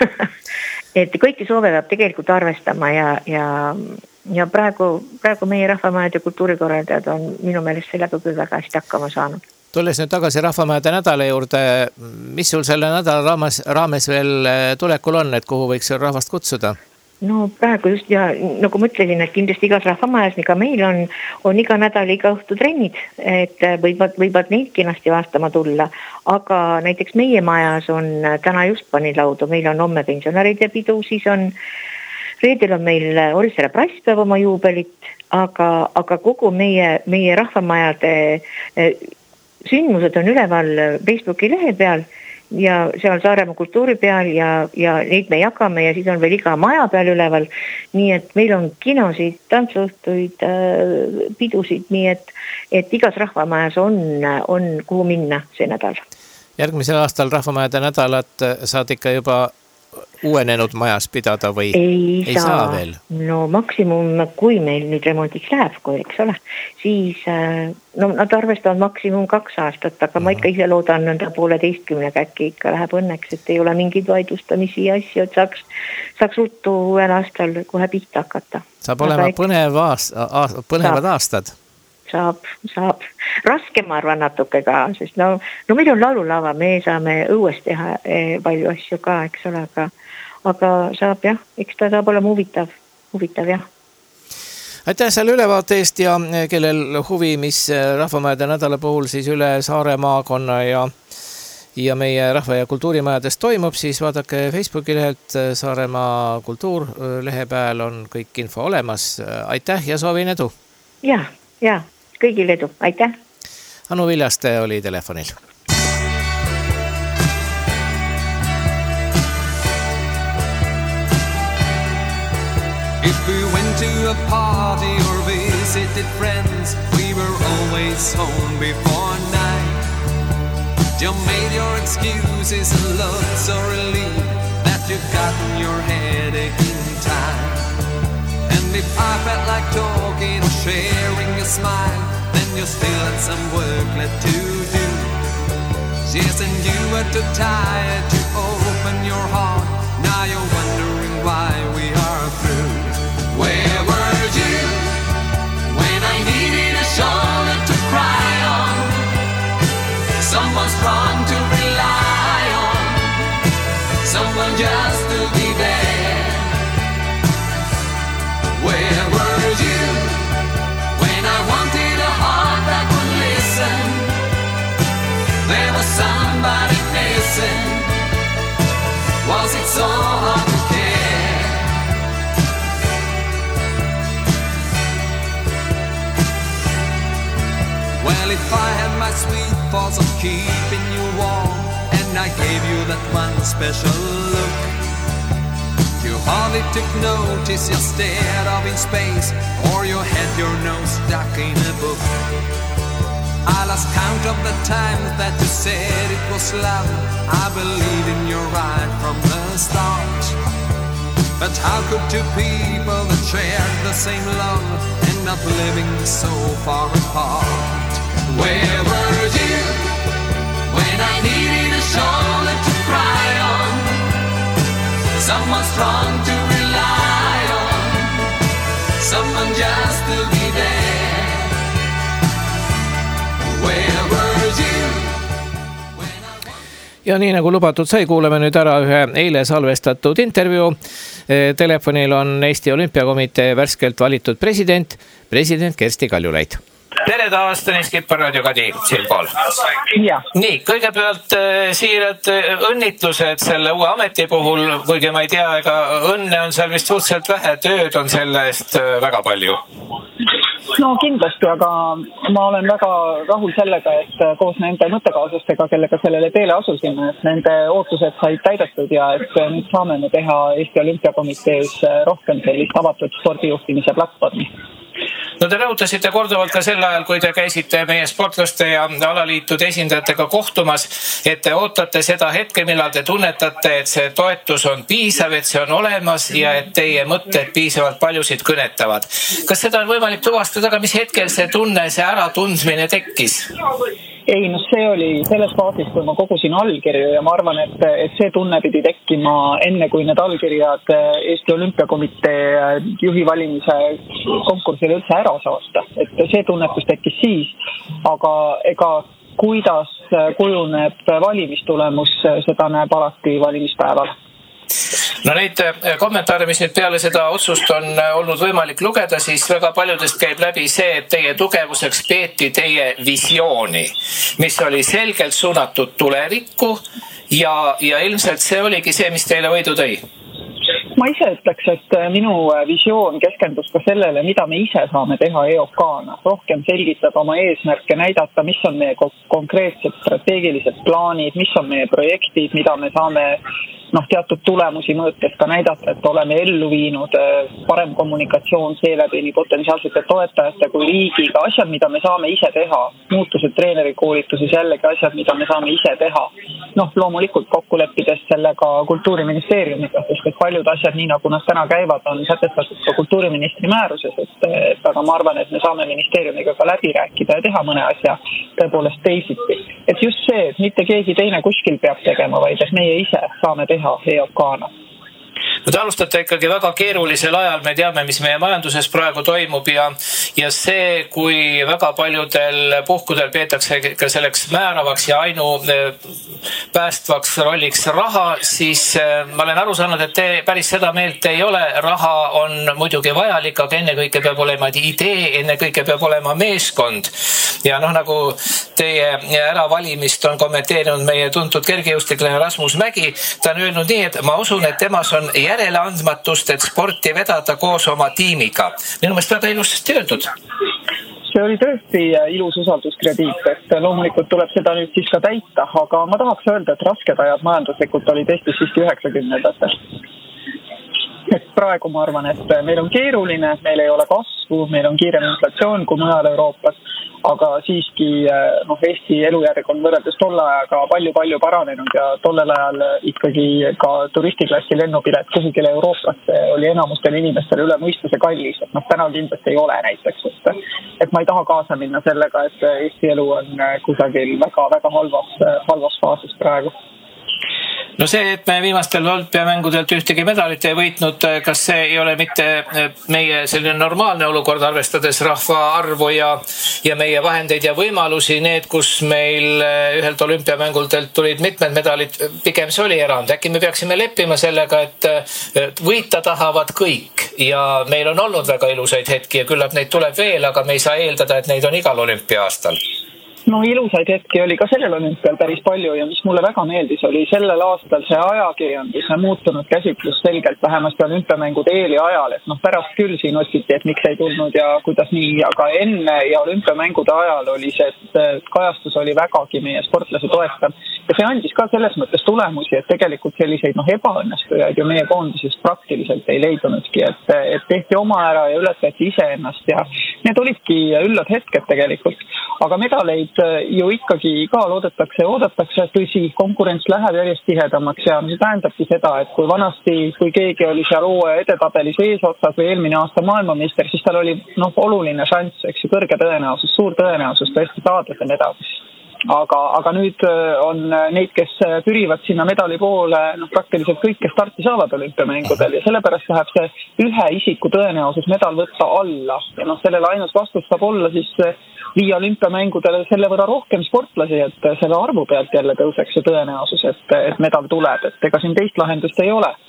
et kõiki soove peab tegelikult arvestama ja, ja Ja praegu, praegu meie rahvamajad ja kultuurikorraldajad on minu meelest sellega küll väga hästi hakkama saanud. Tulles nüüd tagasi rahvamajade nädala juurde, mis sul selle nädala raames, raames veel tulekul on, et kuhu võiks rahvast kutsuda? No praegu just ja nagu mõtlesin, et kindlasti igas rahvamajas, nii ka meil on, on iga nädal iga õhtu trennid, et võivad, võivad neid kinasti vastama tulla, aga näiteks meie majas on täna just panilaudu, meil on homme pensionäride pidu, siis on reedel on meil Orissaare prasspäev oma juubelit, aga, aga kogu meie, meie rahvamajade sündmused on üleval Facebooki lehe peal ja seal Saaremaa kultuuri peal ja, ja neid me jagame ja siis on veel iga maja peal üleval. Nii et meil on kinosid, tantsuõhtuid, pidusid, nii et, et igas rahvamajas on, on kuhu minna see nädal. Järgmisel aastal rahvamajade nädalat saad ikka juba uuenenud majas pidada või ei, ei saa. saa veel? No maksimum, kui meil nüüd remondiks läheb, kui eks ole, siis no, nad arvestavad maksimum kaks aastat, aga ma ikka ise loodan nõnda pooleteistkümnega äkki ikka läheb õnneks, et ei ole mingeid vaidlustamisi ja asju, et saaks, saaks ruttu uuel aastal kohe pihta hakata. Saab olema aga põnev aast, aast, põnevad saab. aastad. saab, saab raske, ma arvan natuke ka, sest no, no meil on laululava, me saame õues teha palju asju ka, eks ole, aga, aga saab jah, eks ta saab olema huvitav, huvitav jah. Aitäh selle ülevaate eest ja kellel huvi, mis Rahvamajade nädala puhul siis üle Saare maakonna ja ja meie rahva- ja kultuurimajades toimub, siis vaadake Facebooki lehelt Saaremaa kultuurlehe peal on kõik info olemas. Aitäh ja soovin edu! Ja, ja, kõigil edu. Aitäh! Anu Viljaste oli telefonil. If we went to a party or visited friends, we were always home before night. You made your excuses and looked so relieved that you gotten your headache in time. And if I felt like talking or sharing a smile, then you still had some work left to do. Yes, and you were too tired to open your heart. Now you're wondering why we are through. Where were you when I needed a shoulder to cry on? Someone strong to rely on, someone just to be there. Where were you when I wanted a heart that would listen? There was somebody missing. Was it so hard to care? Well, if I had my sweet thoughts of keeping you warm, and I gave you that one special look, you hardly took notice, you stared off in space, or you had your nose stuck in a book. I lost count of the times that you said it was love. I believed in your right from the start. But how could two people that shared the same love end up living so far apart? Where were you when I needed a shoulder to cry on? Someone strong to rely on, someone just to be there. Where were you? Ja nii nagu lubatud sai, kuuleme nüüd ära ühe eile salvestatud intervjuu. Telefonil on Eesti Olümpiakomitee värskelt valitud president, president Kersti Kaljulaid. Tere taas, Tõnis Kippar, Radio Kadi, siinpool. Ja. Nii, kõigepealt siirad õnnitlused selle uue ameti puhul, kuigi ma ei tea, ega õnne on seal vist suhteliselt vähe, tööd on selle eest väga palju. No kindlasti, aga ma olen väga rahul sellega, et koos nende mõttekaaslastega, kellega sellele teele asusime, et nende ootused said täidetud ja et nüüd saame me teha Eesti Olümpiakomitees rohkem sellist avatud spordijuhtimise platvormi. No te rõhutasite korduvalt ka sel ajal, kui te käisite meie sportlaste ja alaliitude esindajatega kohtumas, et te ootate seda hetke, millal te tunnetate, et see toetus on piisav, et see on olemas ja et teie mõtted piisavalt paljusid kõnetavad. Kas seda on võimalik tuvastada, aga mis hetkel see tunne, see äratundmine tekkis? Ei, no see oli selles faasis, kui ma kogusin allkirju ja ma arvan, et, et see tunne pidi tekkima enne, kui need allkirjad Eesti Olümpiakomitee juhi valimise konkursile üldse ära saasta. Et see tunnetus tekkis siis, aga ega kuidas kujuneb valimistulemus, seda näeb alati valimispäeval. No neid kommentaare, mis nüüd peale seda otsust on olnud võimalik lugeda, siis väga paljudest käib läbi see, et teie tugevuseks peeti teie visiooni, mis oli selgelt suunatud tulevikku ja, ja ilmselt see oligi see, mis teile võidu tõi. Ma ise ütleks, et minu visioon keskendus ka sellele, mida me ise saame teha E O K-na. Rohkem selgitada oma eesmärke, näidata, mis on meie konkreetsed strateegilised plaanid, mis on meie projektid, mida me saame noh, teatud tulemusi mõõtes ka näidata, et oleme ellu viinud parem kommunikatsioon seeläbi nii potentsiaalsete toetajate kui riigiga, asjad, mida me saame ise teha, muutused treenerikoolituses jällegi asjad, mida me saame ise teha. Noh, loomulikult kokku leppides sellega Kultuuriministeeriumiga, sest et paljud asjad, nii nagu nad täna käivad, on sätestatud ka kultuuriministri määruses, et, et aga ma arvan, et me saame ministeeriumiga ka läbi rääkida ja teha mõne asja tõepoolest teisiti. Et just see, et mitte keegi teine kuskil peab tegema, vaid et meie ise saame teha E O K-na. No te alustate ikkagi väga keerulisel ajal, me teame, mis meie majanduses praegu toimub ja, ja see, kui väga paljudel puhkudel peetakse ka selleks määravaks ja ainu päästvaks rolliks raha, siis ma olen aru saanud, et te päris seda meelt ei ole. Raha on muidugi vajalik, aga enne kõike peab olema idee, enne kõike peab olema meeskond. Ja noh, nagu teie äravalimist on kommenteerinud meie tuntud kergejõustiklane Rasmus Mägi, ta on öelnud nii, et ma usun, et temas on järeleandmatust, et sporti vedada koos oma tiimiga. Minu meelest väga ilusasti öeldud. See oli tõesti ilus usalduskrediit, et loomulikult tuleb seda nüüd siis ka täita, aga ma tahaks öelda, et rasked ajad majanduslikult olid Eestis siiski üheksakümnendatel. Et praegu ma arvan, et meil on keeruline, meil ei ole kasvu, meil on kiirem inflatsioon kui mujal Euroopas, aga siiski noh, Eesti elujärg on võrreldes tolle ajaga palju-palju paranenud ja tollel ajal ikkagi ka turistiklassi lennupilet kuhugile Euroopasse oli enamustel inimestel üle mõistuse kallis, et noh, täna kindlasti ei ole näiteks, et, et ma ei taha kaasa minna sellega, et Eesti elu on kusagil väga-väga halvas, halvas faasis praegu. No see, et me viimastel olümpiamängudelt ühtegi medalit ei võitnud, kas see ei ole mitte meie selline normaalne olukord, arvestades rahva arvu ja, ja meie vahendeid ja võimalusi, need, kus meil ühelt olümpiamängudelt tulid mitmed medalid, pigem see oli erand. Äkki me peaksime leppima sellega, et võita tahavad kõik ja meil on olnud väga ilusaid hetki ja küllap neid tuleb veel, aga me ei saa eeldada, et neid on igal olümpia-aastal. No ilusaid hetki oli ka sellel olümpial päris palju ja mis mulle väga meeldis, oli sellel aastal see ajakirjandus muutunud käsitlus selgelt vähemasti olümpiamängude eeli ajal, et noh, pärast küll siin otsiti, et miks ei tulnud ja kuidas nii, aga enne ja olümpiamängude ajal oli see, et kajastus oli vägagi meie sportlase toetav ja see andis ka selles mõttes tulemusi, et tegelikult selliseid noh, ebaõnnestujaid ju meie koondises praktiliselt ei leidunudki, et, et tehti oma ära ja ületati ise ennast ja need olidki üllad hetked tegelikult, aga medaleid ju ikkagi ka loodetakse ja oodatakse, tõsi, konkurents läheb järjest tihedamaks ja see tähendabki seda, et kui vanasti, kui keegi oli seal uue edetabelis eesotsas või eelmine aasta maailmameister, siis tal oli noh, oluline šanss, eks ju, kõrge tõenäosus, suur tõenäosus tõesti saada see medal. Aga, aga nüüd on neid, kes pürivad sinna medali poole, noh, praktiliselt kõik, kes starti saavad olümpiamängudel ja sellepärast läheb see ühe isiku tõenäosus medal võtta alla ja noh, sellele ainus vastus saab olla siis viia olümpiamängudele selle võrra rohkem sportlasi, et selle arvu pealt jälle tõuseks see tõenäosus, et, et medal tuleb, et ega siin teist lahendust ei ole.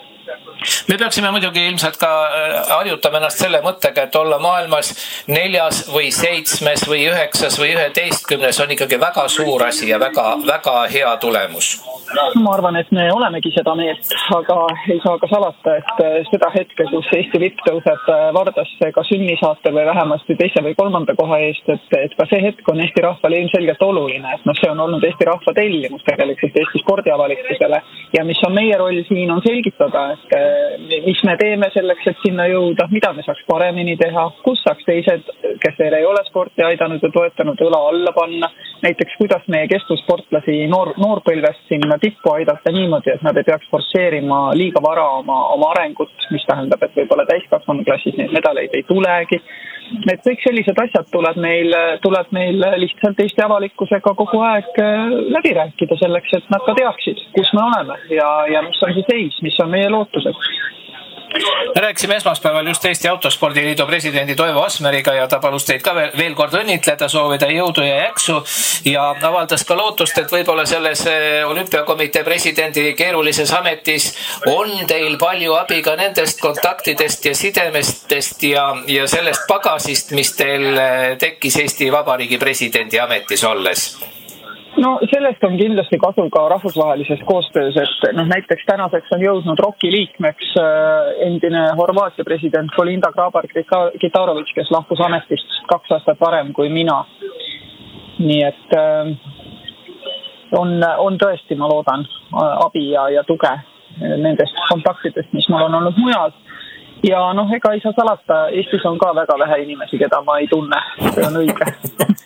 Me peaksime muidugi ilmselt ka harjutama ennast selle mõttega, et olla maailmas neljas või seitsmes või üheksas või üheteistkümnes on ikkagi väga suur asi ja väga, väga hea tulemus. Ma arvan, et me olemegi seda meelt, aga ei saa ka salata, et seda hetke, kus Eesti vipp tõuseb Vardasse ka sünnisaatel või vähemasti teise või kolmanda koha eest, et, et ka see hetk on Eesti rahvale ilmselgelt oluline, et noh, see on olnud Eesti rahva tellimus tegelikult Eesti spordiavalikkusele ja mis on meie roll siin on selgitada, et mis me teeme selleks, et sinna jõuda, mida me saaks paremini teha, kus saaks teised, kes veel ei ole sporti aidanud ja toetanud, õla alla panna, näiteks kuidas meie kestvussportlasi noor, noorpõlvest sinna tippu aidata niimoodi, et nad ei peaks forsseerima liiga vara oma, oma arengut, mis tähendab, et võib-olla täiskasvanuklassis neid medaleid ei tulegi. Need kõik sellised asjad tuleb meil, tuleb meil lihtsalt Eesti avalikkusega kogu aeg läbi rääkida selleks, et nad ka teaksid, kus me oleme ja, ja mis on see seis, mis on meie lootused. Me rääkisime esmaspäeval just Eesti Autospordiliidu presidendi Toivo Asmeriga ja ta palus teid ka veel kord õnnitleda, soovida jõudu ja jaksu ja avaldas ka lootust, et võib-olla selles olümpiakomitee presidendi keerulises ametis on teil palju abi ka nendest kontaktidest ja sidemestest ja, ja sellest pagasist, mis teil tekkis Eesti Vabariigi presidendi ametis olles. No sellest on kindlasti kasu ka rahvusvahelises koostöös, et noh, näiteks tänaseks on jõudnud ROK-i liikmeks endine Horvaatia president Kolinda Grabar-Kitarović, kes lahkus ametist kaks aastat varem kui mina. Nii et on, on tõesti, ma loodan, abi ja, ja tuge nendest kontaktidest, mis mul on olnud mujal. Ja noh, ega ei saa salata, Eestis on ka väga vähe inimesi, keda ma ei tunne, see on õige.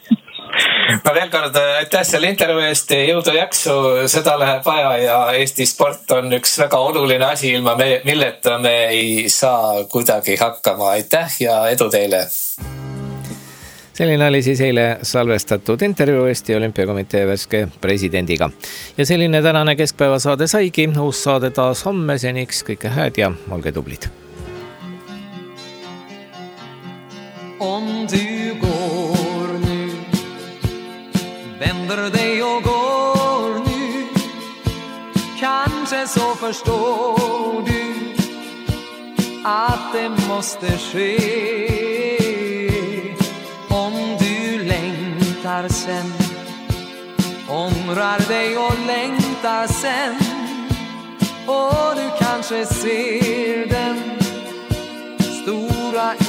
Ma veel kord aitäh selle intervjuu eest, jõudu jaksu, seda läheb vaja ja Eesti sport on üks väga oluline asi, ilma me, milleta me ei saa kuidagi hakkama. Aitäh ja edu teile! Selline oli siis eile salvestatud intervjuu Eesti Olümpiakomitee värske presidendiga. Ja selline tänane keskpäeva saade saigi, uus saade taas homme, seniks kõike hääd ja olge tublid! Om du går nu, vänder dig och går nu, kanske så förstår du att det måste ske. Om du längtar sen, ångrar dig och längtar sen, och du kanske ser den stora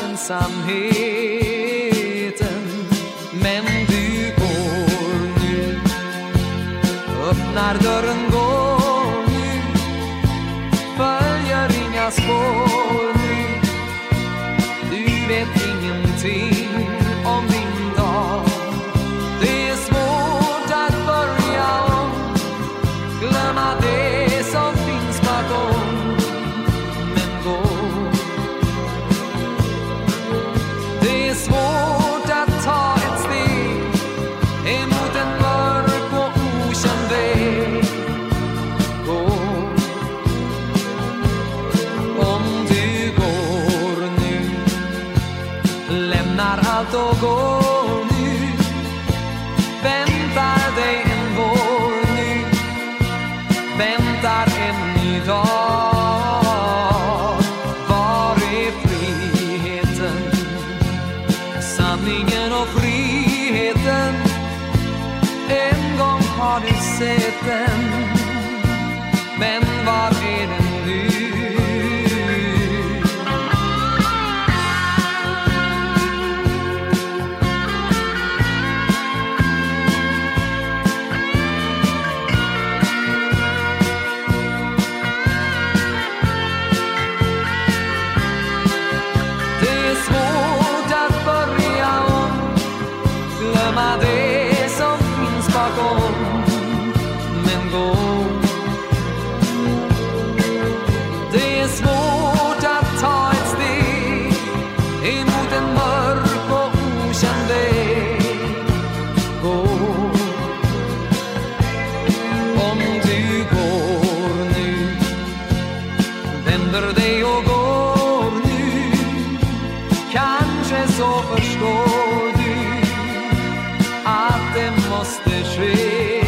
ensamheten. Men du går nu, öppnar dörren, går nu, följer inga spår nu. Du vet ingenting om din dag. Det är svårt att börja om, glömma det som finns bakom. Men gå. Det är svårt att ta ett steg emot en mörk och okänd väg. Gå. Om du går nu, lämnar allt och går nu, väntar dig en vår nu, väntar en ny dag. Var är friheten, sanningen och friheten? En gång har du sett den, men var är den nu? Det som finns bakom, men gå. Det är svårt att ta ett steg emot en mörk och okänd väg. Gå. Om du går nu, vänder dig och går nu, kanske så förstår du att det måste ske.